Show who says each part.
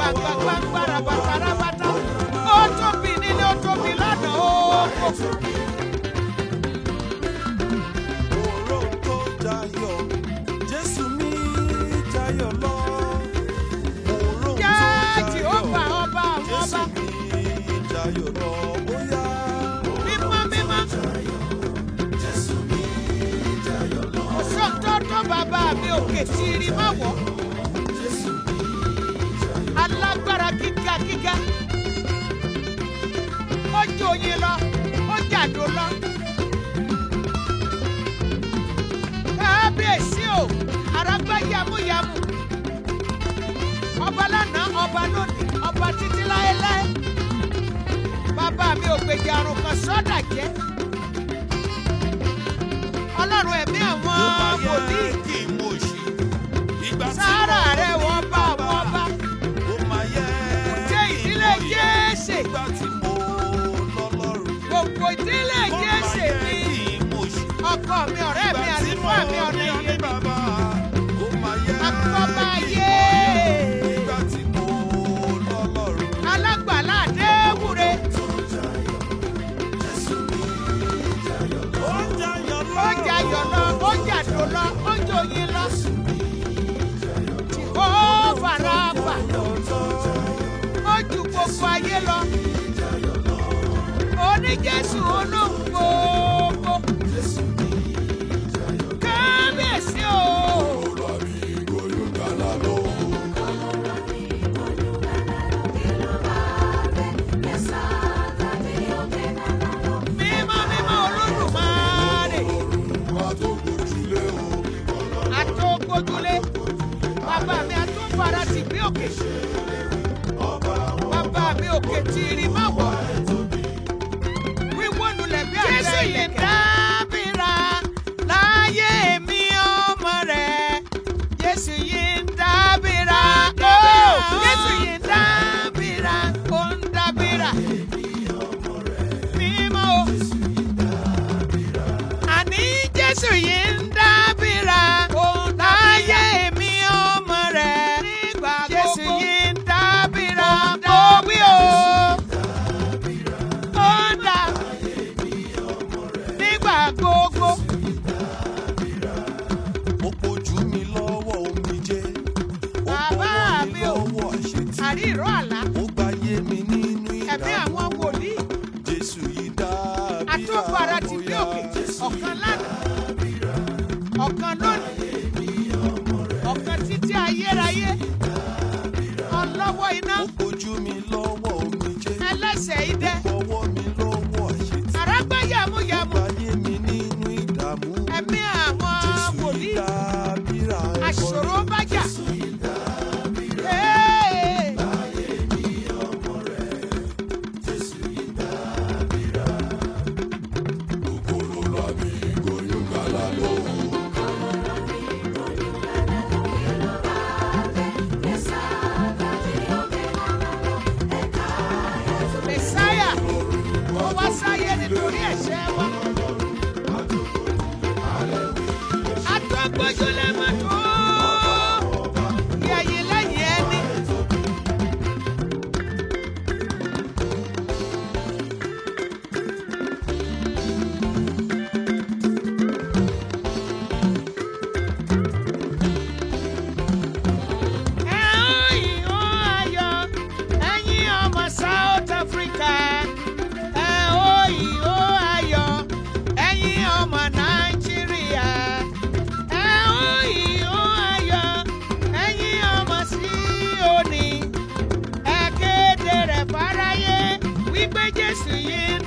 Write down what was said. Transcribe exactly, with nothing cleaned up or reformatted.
Speaker 1: gbàgbàgbàgbà rabata rabata ó tóbi nílé ó tóbi lọ́nà ó kò.
Speaker 2: Òró tó dayọ̀, Jésù mi dayọ̀ lọ. Òró tó
Speaker 1: Jẹ́
Speaker 2: dayọ̀,
Speaker 1: Jèhófà ọba àwọn
Speaker 2: Jésù
Speaker 1: ọba.
Speaker 2: mi dayọ̀ lọ. Bóyá
Speaker 1: Mímọ́ mímọ́. Kò sóńtó tó bàbá mi òkè tí rí má wọ̀. Alágbára gíga gíga. Ó jòyìn lọ, ó jàdó lọ. Kábíyèsí o, àràgbá yamuyamu. Ọba lánàá, ọba lónìí, ọba títí láéláé. Bàbá mi ò gbèjà àrùn kan sọ́dà jẹ́. Ọlọ́run ẹ̀mí àwọn
Speaker 2: ó máa yẹ
Speaker 1: wòlíì.
Speaker 2: kí n mọ̀ sí. Ìgbà tí
Speaker 1: Sáárà
Speaker 2: mo
Speaker 1: rẹ̀ wọ́n bá wọ́n bá.
Speaker 2: ó máa yẹ
Speaker 1: Jẹ́
Speaker 2: kí n
Speaker 1: ìdílé
Speaker 2: mọ̀ yẹ.
Speaker 1: Jésè.
Speaker 2: Ìgbà tí mo lọ́lọ́run.
Speaker 1: Gbogbo ìdílé
Speaker 2: Ó máa
Speaker 1: Jésè
Speaker 2: yẹ
Speaker 1: mi.
Speaker 2: kí n mọ̀ sí.
Speaker 1: Ọkọ mi, ọ̀rẹ́ mi, àlùfáà mi, ọ̀nà ìyè mi. Akọ́bá ayé.
Speaker 2: Ìgbà tí mo lọ́lọ́run.
Speaker 1: Alágbàlá àdéhùre.
Speaker 2: Ó jayọ̀ lọ.
Speaker 1: Ó jayọ̀ lọ, ó jàdó lọ, ó jòyìn lọ. Jèhófà ráfà. Ó ju gbogbo ayé lọ. Oní Jésù olóhùn gbogbo. Kábíyèsí o. Mímọ́ mímọ́ Olódùmarè. Àtògbójúlé. Bàbá mi àtúnfara ti gbé òkè. Bàbá mi òkè tí rí má wọ̀. Wíwó lulẹ̀ bí àjẹ́ ilẹ̀kẹ̀. Jésù yìí dábìrà láyé mi ọmọ rẹ̀. Jésù yìí ń dábìrà. Jésù yìí ń dábìrà. Ó ń dábìrà. Mímọ́ o. Àní Jésù yìí ń dábìrà. Láyé mi ọmọ rẹ̀. Jésù yìí ń dábìrà. Ó wí o. Ó ń dá. Nígbà gbogbo.
Speaker 2: Ó pojú mi lọ́wọ́ omijé. Ó
Speaker 1: Bàbá
Speaker 2: bọ́wọ́ mi
Speaker 1: mi o.
Speaker 2: lọ́wọ́ àṣetì.
Speaker 1: Àrí ìró àlá.
Speaker 2: Ó gbáyé mi nínú
Speaker 1: Ẹ̀mí
Speaker 2: ìdààmú.
Speaker 1: àwọn wòlíì.
Speaker 2: Jésù yìí dábìrà.
Speaker 1: Àtúnfara ti gbé òkè. Ọ̀kan lánàá. Ọ̀kan lónìí. Ọ̀kan títí ayérayé. Ọlọ́wọ́ iná.
Speaker 2: Ó pojú mi lọ́wọ́ omijé.
Speaker 1: Ẹlẹ́sẹ̀ idẹ.
Speaker 2: Bọ́wọ́ mi lọ́wọ́ àṣetì.
Speaker 1: Àrágbá yàmúyàmú.
Speaker 2: Gbáyé mi nínú ìdààmú.
Speaker 1: Ẹ̀mí àwọn
Speaker 2: Jésù yìí
Speaker 1: wòlíì.
Speaker 2: dábìrà.
Speaker 1: Àṣòro bájà. Hey! Mẹ̀sáyà, ó wá sáyé nítorí ẹ̀ṣẹ̀ wa. Àtọ́gbójúlé mà tó. Yẹ̀yìn lẹ́yìn ẹni. Ẹ ó ìhó ayọ̀, ẹ̀yin ọmọ South Africa. Ẹ ó ìhó ayọ̀, ẹ̀yin ọmọ Nàìjíríà. Ẹ ó ìhó ayọ̀, ẹ̀yin ọmọ Síónì. Ẹ kéde rẹ̀ fáráyé wípé Jésù yìí